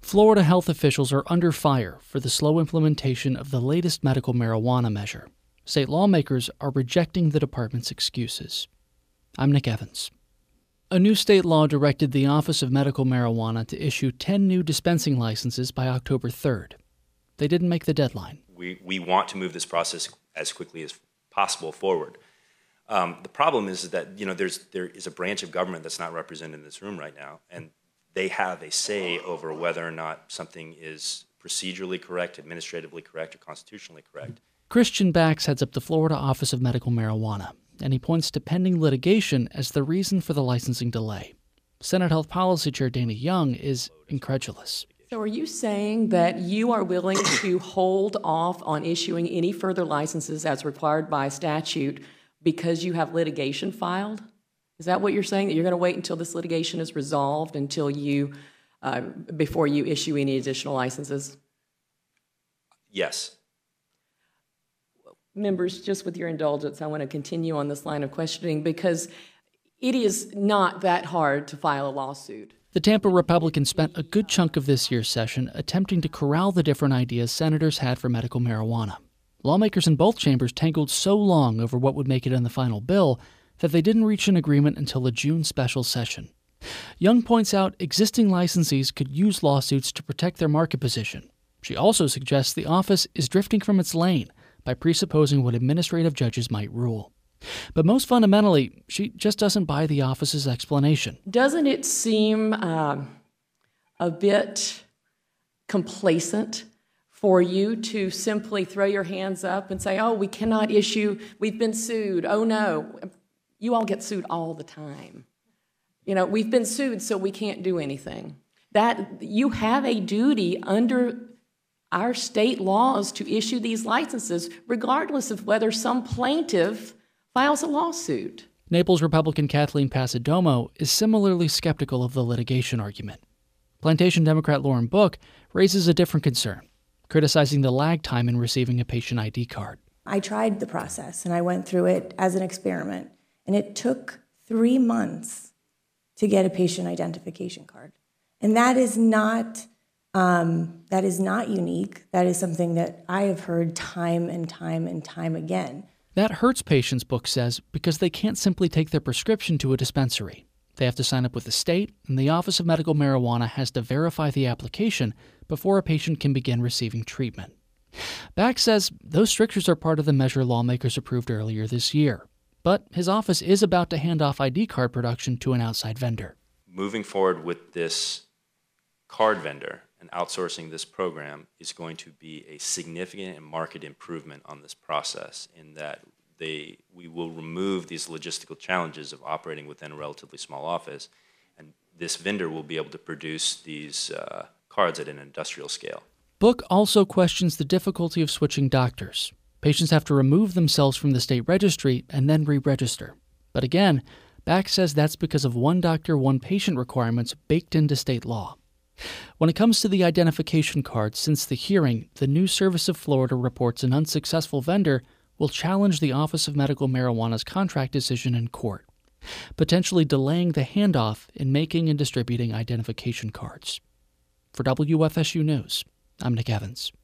Florida health officials are under fire for the slow implementation of the latest medical marijuana measure. State lawmakers are rejecting the department's excuses. I'm Nick Evans. A new state law directed the Office of Medical Marijuana to issue 10 new dispensing licenses by October 3rd. They didn't make the deadline. We want to move this process as quickly as possible forward. The problem is that there is a branch of government that's not represented in this room right now, and they have a say over whether or not something is procedurally correct, administratively correct, or constitutionally correct. Christian Bax heads up the Florida Office of Medical Marijuana, and he points to pending litigation as the reason for the licensing delay. Senate Health Policy Chair Dana Young is incredulous. So are you saying that you are willing to hold off on issuing any further licenses as required by statute because you have litigation filed? Is that what you're saying, that you're going to wait until this litigation is resolved before you issue any additional licenses? Yes. Members, just with your indulgence, I want to continue on this line of questioning because it is not that hard to file a lawsuit. The Tampa Republicans spent a good chunk of this year's session attempting to corral the different ideas senators had for medical marijuana. Lawmakers in both chambers tangled so long over what would make it in the final bill that they didn't reach an agreement until the June special session. Young points out existing licensees could use lawsuits to protect their market position. She also suggests the office is drifting from its lane by presupposing what administrative judges might rule. But most fundamentally, she just doesn't buy the office's explanation. Doesn't it seem a bit complacent for you to simply throw your hands up and say, oh, we cannot issue, we've been sued, oh no. You all get sued all the time. We've been sued, so we can't do anything. That you have a duty under our state laws to issue these licenses, regardless of whether some plaintiff files a lawsuit. Naples Republican Kathleen Passidomo is similarly skeptical of the litigation argument. Plantation Democrat Lauren Book raises a different concern, criticizing the lag time in receiving a patient ID card. I tried the process, and I went through it as an experiment, and it took 3 months to get a patient identification card. And that is not unique. That is something that I have heard time and time and time again. That hurts patients, Book says, because they can't simply take their prescription to a dispensary. They have to sign up with the state, and the Office of Medical Marijuana has to verify the application before a patient can begin receiving treatment. Bax says those strictures are part of the measure lawmakers approved earlier this year. But his office is about to hand off ID card production to an outside vendor. Moving forward with this card vendor and outsourcing this program is going to be a significant and marked improvement on this process in that we will remove these logistical challenges of operating within a relatively small office, and this vendor will be able to produce these cards at an industrial scale. Book also questions the difficulty of switching doctors. Patients have to remove themselves from the state registry and then re-register. But again, Bax says that's because of one doctor, one patient requirements baked into state law. When it comes to the identification card, since the hearing, the News Service of Florida reports an unsuccessful vendor will challenge the Office of Medical Marijuana's contract decision in court, potentially delaying the handoff in making and distributing identification cards. For WFSU News, I'm Nick Evans.